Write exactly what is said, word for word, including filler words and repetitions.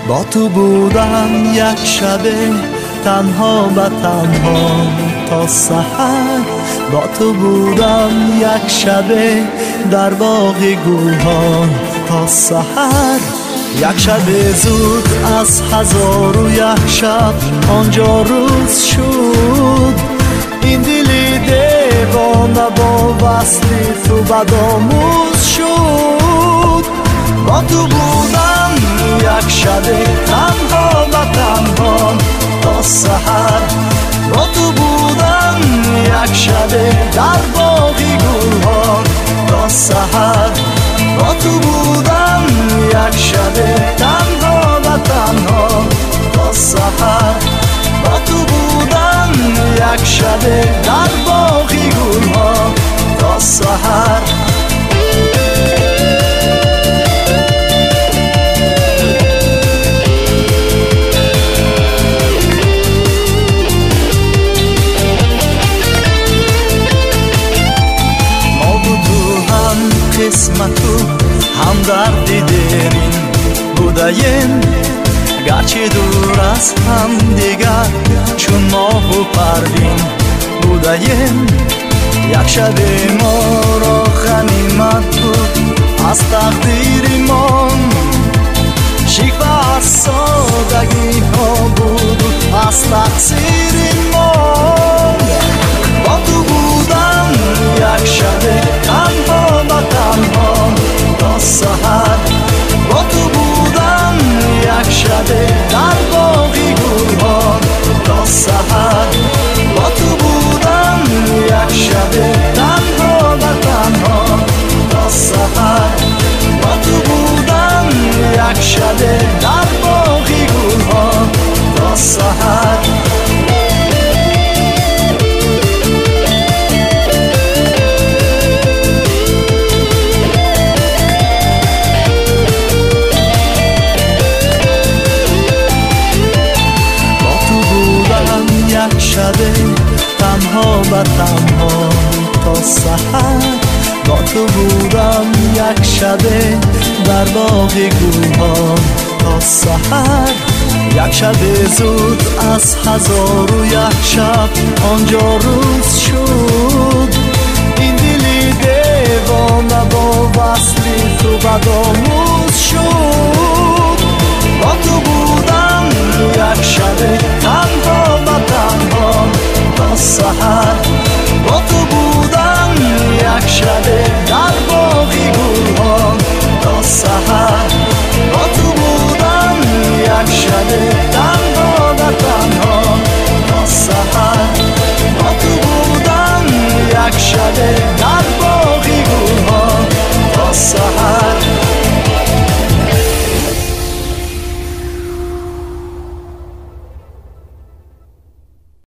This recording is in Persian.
با تو بودم یک شبه تنها و تنها تا سحر. با تو بودم یک شبه در باغ گلها تا سحر. یک شب زود از هزار و یک شب آنجا روز شد. این دلی دیوانه با وصل تو بدآموز شد. با تو بودم یک شب تنها و تنها تا سحر. با تو بودم یک شب در باغ گلها تا سحر. با تو بودم یک شب تنها و تنها تا سحر. با تو بودم یک شب در باغ گلها تا سحر. قسمتو هم دردی دیرین بودیم، گرچه دور از هم دیگر چون ماه و پروین بودیم. یک شب ما را غنیمت بود از تقدیر ما، شکوه از سادگی ها بود از تقصیر ما. با تو بودم یک شب تنها و تنها تا سحر. با تو بودم یک شب در باغ گلها تا سحر. با تو بودم یک شب تنها و تنها تا سحر. با تو بودم یک شب در باغ گلها تا سحر. یک شب تنها و تنها تا سحر. با تو بودم یک شب در باغ گلها تا سحر. یک شب زود از هزار و یک شب آنجا روز شد. این دلی دیوانه با وصل تو بدآموز شد. با تو بودم یک شب